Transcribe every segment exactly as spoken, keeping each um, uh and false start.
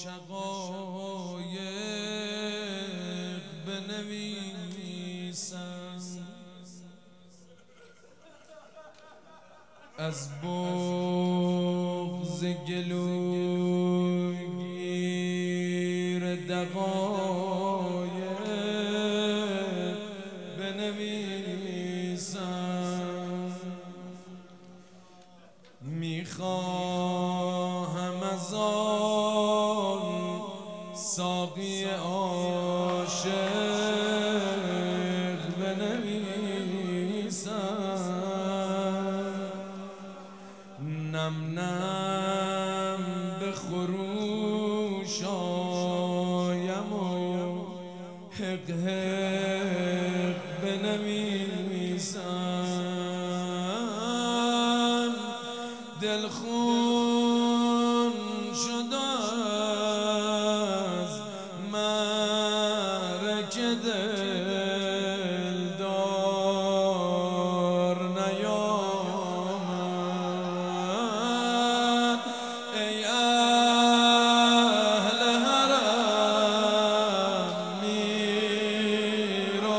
شقایق بنویسم، از بغض گلوگیر دقایق بنویسم. میخواهم از آن ساقی عاشق بنویسم، نم نم به خروش آیم و حق حق بنویسم. دل خون شد از مرگ دلدار نیامد. ای اهل حرم میر و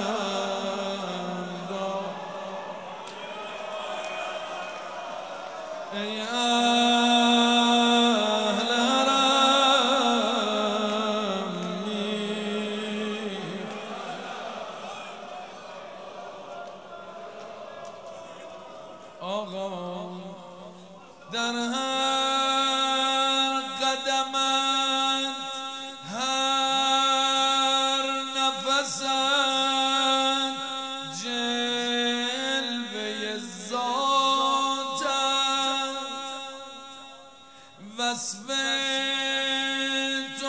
علمدار، ای اهل حرم میر. آقا در هر قدمت، هر نفست، جلوه ذاتت، وصف تو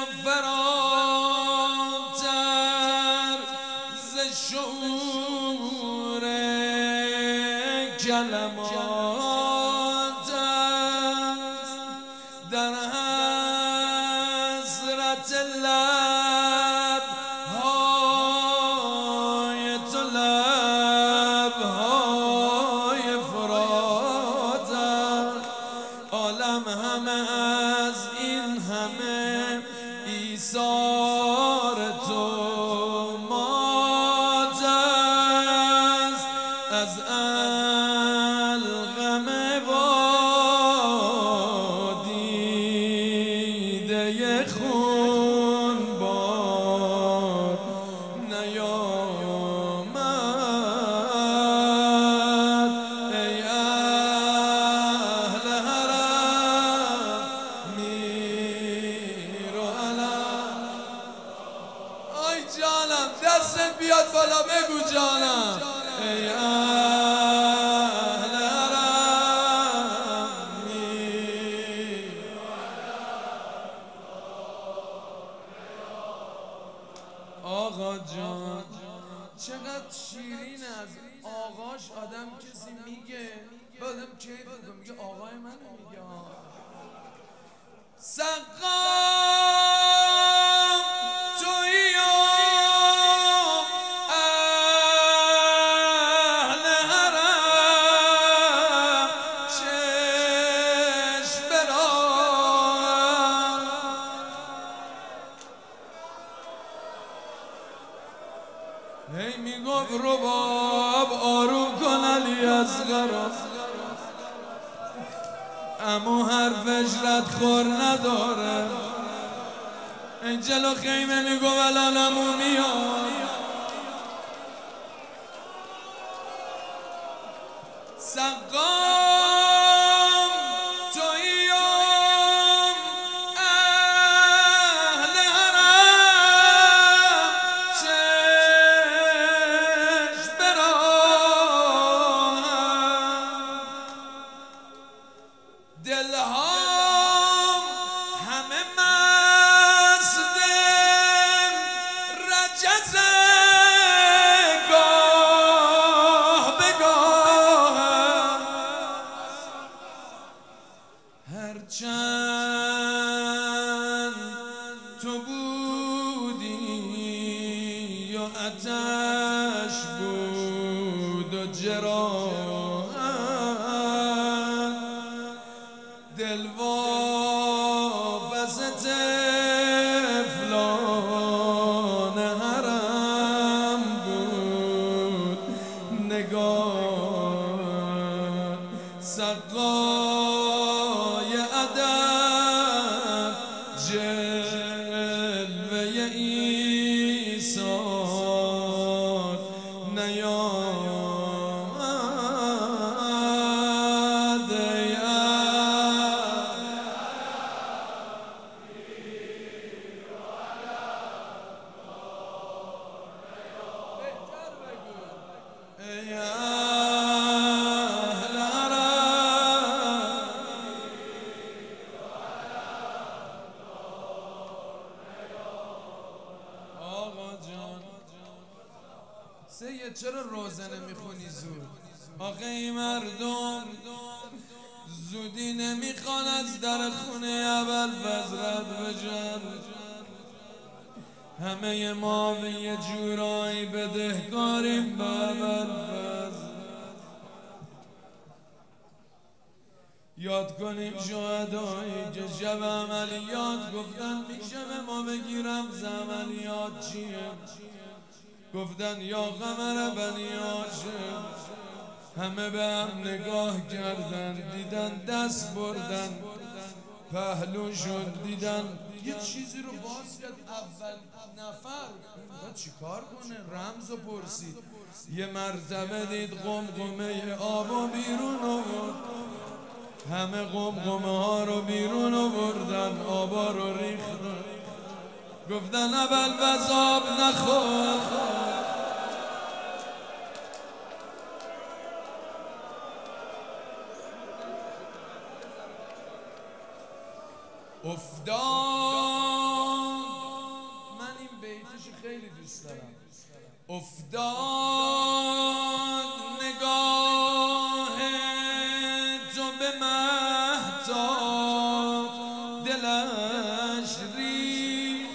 فراتر ز شعور کلمات است. در حسرت لب‌های تو، لب‌های فرات است. عالم همه از این همه ایثار تو مات است. از القم با دیده خون بار نیامد. ای اهل حرم میر و علم. آی جانم دستت بیاد بالا بگو جانم. ای اهل حرم میر. آقا جان چقدر شیرین از آقاش آدم کسی میگه بعدم کیف میگه، میگه آقای من میگه. سقام تویی و اهل حرم چشم برام. هی میگفت رباب آروم کن علی اصغر، اما حرفش ردخور نداره. این جلو خیمه میگو الانمو میاد. سقام تویی و اهل حرم چشم برام. دلهام همه مست رجز گاه به گاه، هرچند تو بودی و آتش بود و جراحت، دل وابسته نگار سقای ادب جلوه ایثار نیامد ای اهل عرب آقا جان سید چرا روزنه میخونی زود؟ آخه این مردم زودی نمیخوان از در خونه ابوالفضل رد بشن. همه ما به یه جورایی بدهکاریم به ابوالفضل. یاد کنیم شهدایی که شب عملیات گفتن میشه به ما بگیرم ز عملیات چیه؟ گفتن یا قمر بنی هاشم. همه به هم نگاه کردن دیدن دست بردن پهلوشون دیدن یه چیزی رو باز کرد. اول نفر میخواد چی کار کنه؟ رمز رو پرسید. یه مرتبه دید قمقمه آب و بیرون آورد. همه قمقمه ها رو بیرون آوردن آبا رو ریختن. گفتن ابوالفضل آب نخور. افتاد. من این بیتش خیلی دوست دارم. افتاد نگاه تو به مهتاب دلش ریخت.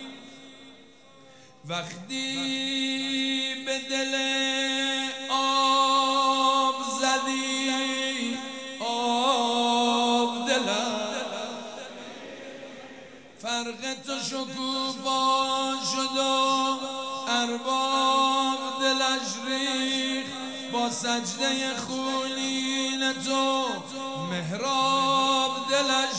وقتی به دل آب زدی آب دلش فرق تو شکوفا شد و ارباب دلش ریخت. با سجده خونین تو محراب دلش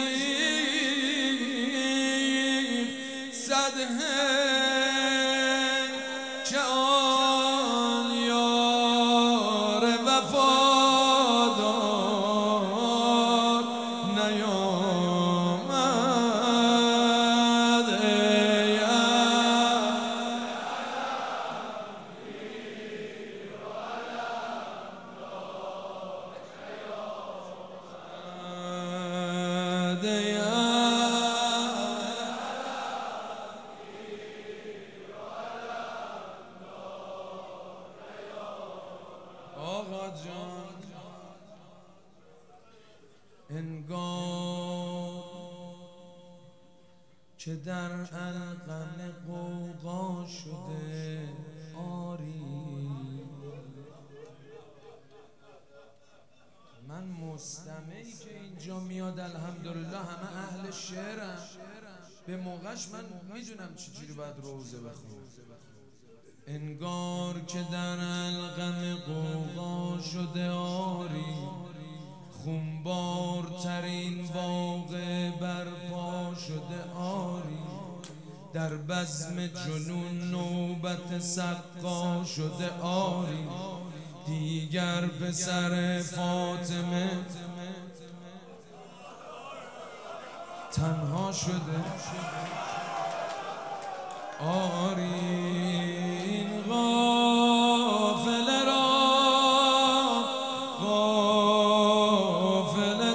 ریخت. صدهه که آن یار وفادار نیامد. ای آقا جان انگار که در القم غوغا شده آری. من مستمعی که اینجا میاد الحمدلله همه اهل شعرم. به موقعش من میدونم چجوری باید روزه بخونم. انگار که در القم غوغا شده آری. خونبارترین واقعه برپا شده آری. در بزم جنون نوبت سقا شده آری. دیگر پسر فاطمه تنها شده آری. این غافل را غافل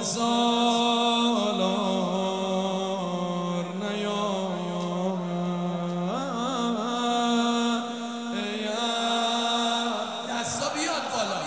سالار نیامد. ای دستا بیاد بالا.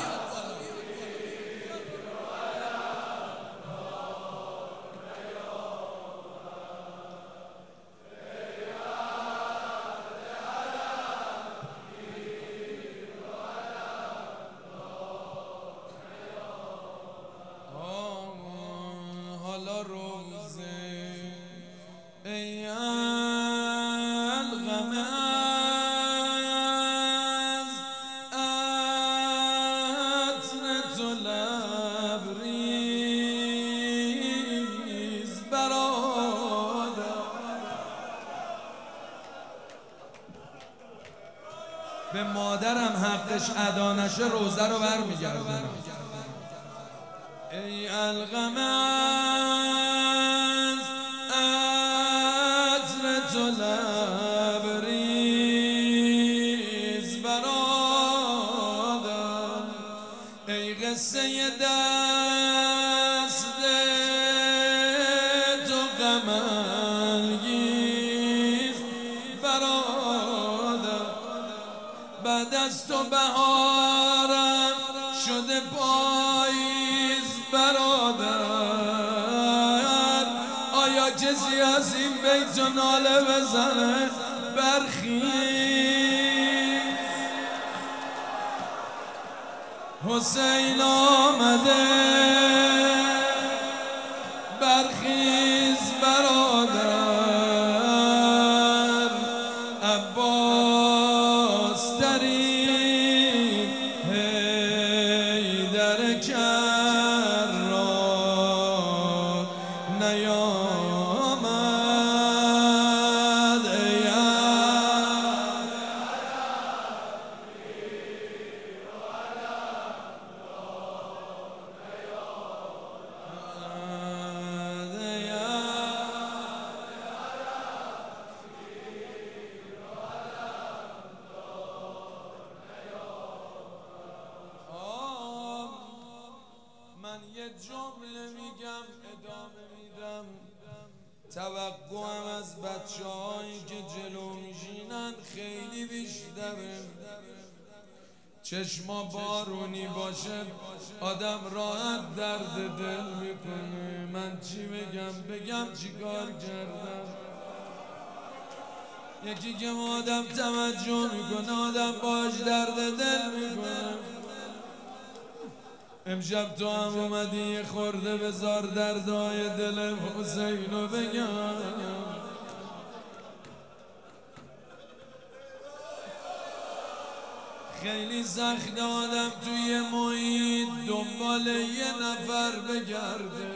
حقش ادا نشه روزه رو برمیگردونم. ای القمر عطر تو لبریز برادر، ای قصه دست تو غمانگیز برادر، بعد از تو بهارم شده پاییز برادر، آیا کسی از این بیت و ناله بزنه برخیز؟ حسین آمده برخیز برادر، عباس ترین حیدر کرار نیامد. ای من یه جمله میگم ادامه میدم، توقعم از بچه هایی که جلو میشینن خیلی بیشتره. چشما بارونی باشه آدم راحت درد دل میکنه. من چی بگم بگم چی کار کردم؟ یکی که آدم توجه میکنه آدم باش درد دل میکنه. امشب تو هم اومدی یه خورده بذار دردای دل حسینو بگم. خیلی سخت آدم توی محیط دنبال یه نفر بگرده.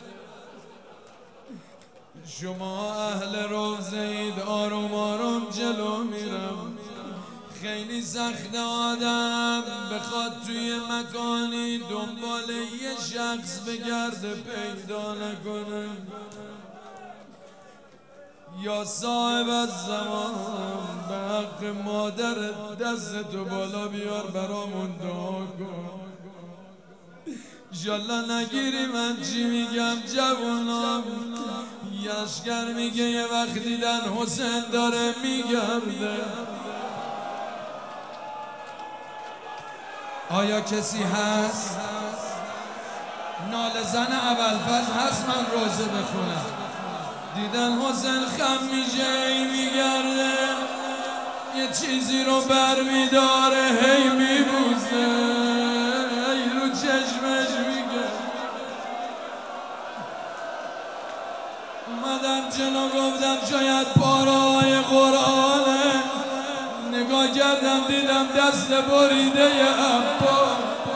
شما اهل روضه اید آروم آروم جلو میرم. خیلی سخت آدم بخواد توی مکانی دنبال یه شخص بگرده پیدا نکنه. یا صاحب از زمان به حق مادر دست تو بالا بیار برامون دعا کن. انشالله نگیری من چی میگم جوانم. یشگر میگه یه وقت دیدن حسین داره میگرده. آیا کسی هست؟ ناله زن ابوالفضل هست من روزه بخونم؟ دیدن حسین خم میشه ای میگرده یه چیزی رو بر میداره هی میبوزه ای رو چشمش میگه. اومدم جلو گفتم شاید پاره‌های قرآنه. نگاه کردم دیدم دست بریده ی عباس.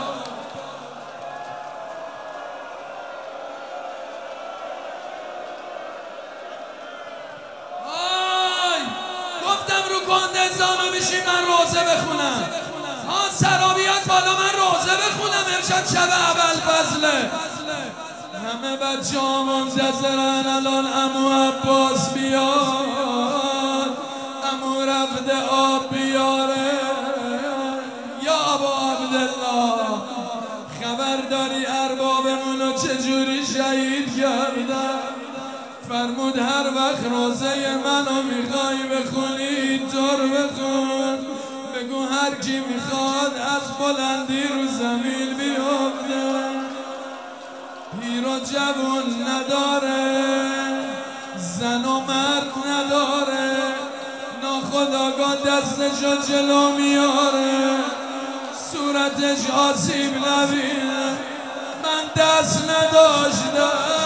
آی گفتم رو کندنزانو میشی من روزه بخونم. ها سرابیات بالا من روزه بخونم. امشب شب ابوالفضله. همه بچه ها منتظرن الان عمو عباس بیاد. عمو رفته آب بیاره. یا ابا عبدالله خبر داری اربابمونو چجوری شهید کردن؟ فرمود هر وقت روزه منو میخوای بخونی اینطور بخون. بگو هر کی میخواد از بلندی رو زمین بیفته. پیر و جوون نداره زن و مرد نداره. ناخداگاه دستشو جلو میاره صورتش آسیب نبینه. من دست نداشتم.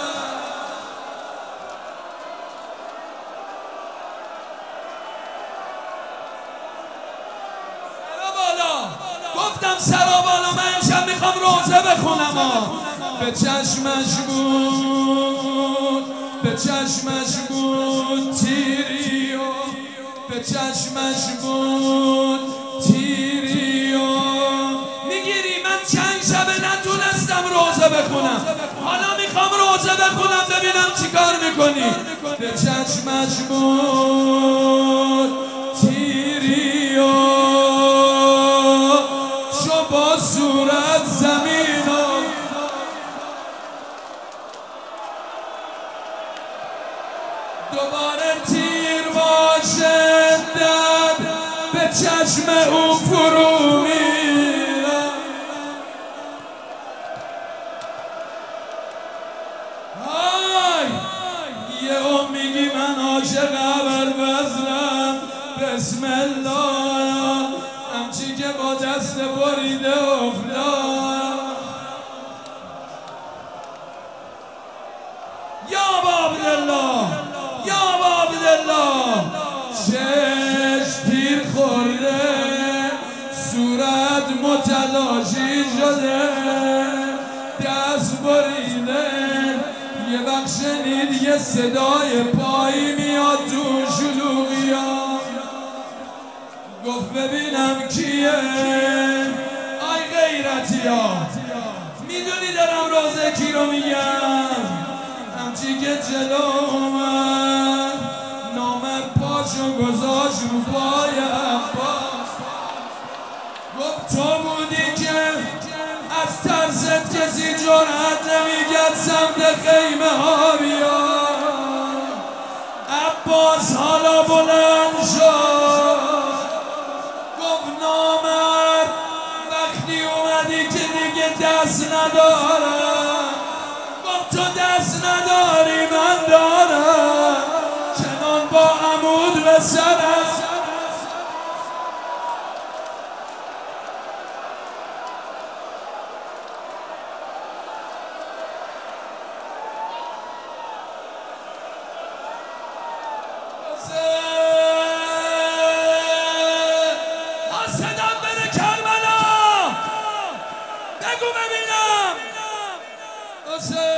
سرا بالا گفتم سرا بالا من امشب میخوام روزه بخونم. به چشمش بود به چشمش بود تیری و به چشمش بود تیری روزه بخونم ببینم چی کار میکنی. به چشمش بود تیری و چو با صورت زمین و دوباره تیر با شدت به چشم او فرو میره. های یه او میگی من عاشق ابوالفضلم بسم الله همچی که با دست بریده افتاد. یا عبدالله یا عبدالله چش تیر خورده صورت متلاشی شده دست بریده. یه وقت شنید یه صدای پایی میاد تو شلوغی ها. گفت ببینم کیه. آی غیرتی ها میدونی دارم روزه کی رو میگم. همچی که جلو اومد نامرد پاشو گذاشت رو پای عباس. گفت تو بودی که از ترست کسی جرأت نمیکرد سمت خیمه ها بیاد. عباس حالا بلند شد گفت نامرد وقتی اومدی که دیگه دست ندارم. گفت تو دست نداری من دارم چنان با عمود به سرم. صدام بره کربلا بگو ببینم.